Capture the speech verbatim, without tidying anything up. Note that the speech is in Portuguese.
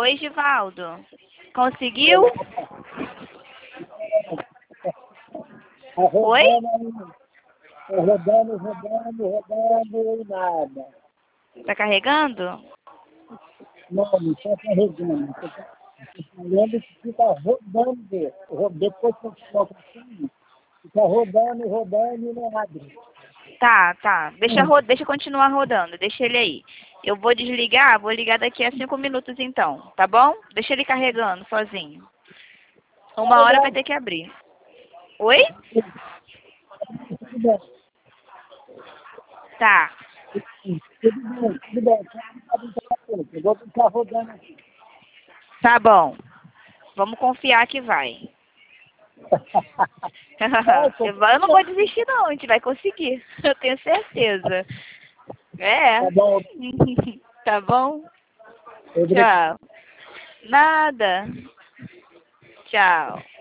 Oi, Givaldo. Conseguiu? Tá Oi? rodando, tá rodando, rodando, rodando e nada. Tá carregando? Não, não está carregando. Você está falando que fica rodando. Ro- Depois que eu coloco assim, fica rodando, rodando e não abre. Tá, tá. Deixa, ro deixa continuar rodando. Deixa ele aí. Eu vou desligar, vou ligar daqui a cinco minutos então, tá bom? Deixa ele carregando sozinho. Uma hora vai ter que abrir. Oi? Tudo bem, Tá. tudo bem, tudo bem. Eu vou ficar rodando aqui. Tá bom. Vamos confiar que vai. Ah, tô- Eu não vou desistir não, a gente vai conseguir. Eu tenho certeza. É. Tá bom, Tá bom? obrigado. Tchau. Nada. Tchau.